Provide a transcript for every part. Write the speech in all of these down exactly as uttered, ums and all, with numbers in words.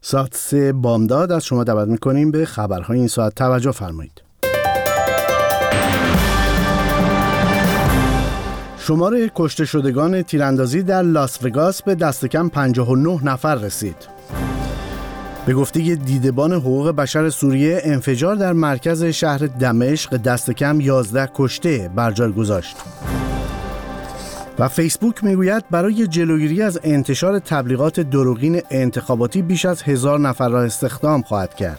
ساعت سه بامداد از شما دعوت می‌کنیم به خبرهای این ساعت توجه فرمایید. شمار کشته شدگان تیراندازی در لاس وگاس به دست کم پنجاه و نه نفر رسید. به گفته دیدبان حقوق بشر سوریه، انفجار در مرکز شهر دمشق دست کم یازده کشته بر جای گذاشت. و فیسبوک میگوید برای جلوگیری از انتشار تبلیغات دروغین انتخاباتی بیش از هزار نفر را استخدام خواهد کرد.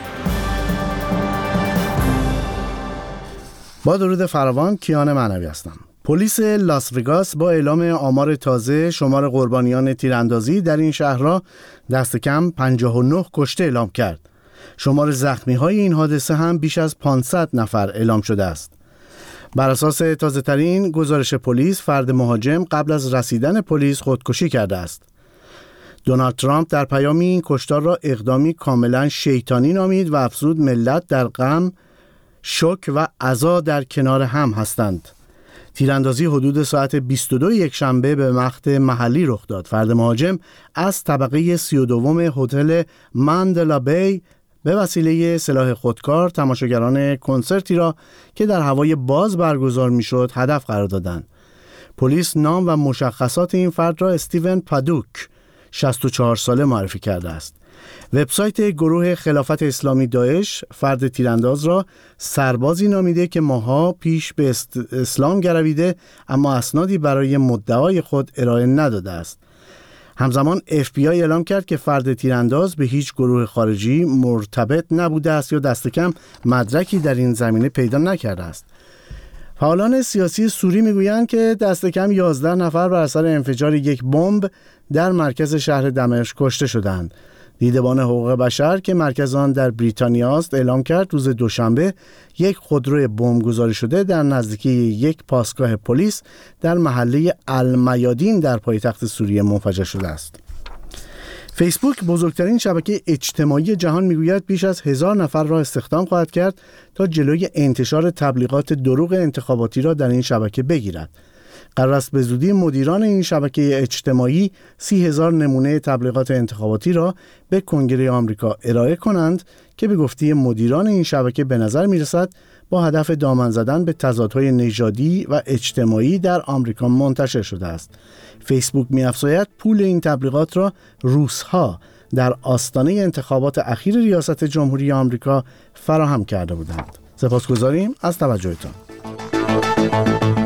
با درود فراوان، کیان معنوی هستم. پلیس لاس وگاس با اعلام آمار تازه شمار قربانیان تیراندازی در این شهر را دست کم پنجاه و نه کشته اعلام کرد. شمار زخمی‌های این حادثه هم بیش از پانصد نفر اعلام شده است. بر اساس تازه‌ترین گزارش پلیس، فرد مهاجم قبل از رسیدن پلیس خودکشی کرده است. دونالد ترامپ در پیامی این کشتار را اقدامی کاملا شیطانی نامید و افزود ملت در غم، شوک و عزا در کنار هم هستند. تیراندازی حدود ساعت بیست و دو یکشنبه به مقطع محلی رخ داد. فرد مهاجم از طبقه سی و دوم هتل ماندلا بی به وسیله سلاح خودکار تماشاگران کنسرتی را که در هوای باز برگزار می‌شد هدف قرار دادند. پلیس نام و مشخصات این فرد را استیون پادوک، شصت و چهار ساله معرفی کرده است. وبسایت گروه خلافت اسلامی داعش فرد تیرانداز را سربازی نامیده که ماها پیش به اسلام گرویده اما اسنادی برای مدعای خود ارائه نداده است. همزمان اف بی آی اعلام کرد که فرد تیرانداز به هیچ گروه خارجی مرتبط نبوده است یا دست کم مدرکی در این زمینه پیدا نکرده است. فعالان سیاسی سوری میگویند که دست کم یازده نفر بر اثر انفجار یک بمب در مرکز شهر دمشق کشته شدند. دیدبان حقوق بشر که مرکز آن در بریتانیا است اعلام کرد روز دوشنبه یک خودروی بمبگذاری شده در نزدیکی یک پاسگاه پلیس در محله المیادین در پایتخت سوریه منفجر شده است. فیسبوک، بزرگترین شبکه اجتماعی جهان، میگوید بیش از هزار نفر را استخدام خواهد کرد تا جلوی انتشار تبلیغات دروغ انتخاباتی را در این شبکه بگیرد. قرار است به زودی مدیران این شبکه اجتماعی سی هزار نمونه تبلیغات انتخاباتی را به کنگره آمریکا ارائه کنند که به گفته مدیران این شبکه به نظر میرسد با هدف دامن زدن به تضادهای نژادی و اجتماعی در آمریکا منتشر شده است. فیسبوک می‌افزاید پول این تبلیغات را روس‌ها در آستانه انتخابات اخیر ریاست جمهوری آمریکا فراهم کرده بودند. سپاسگزاریم از توجهتان.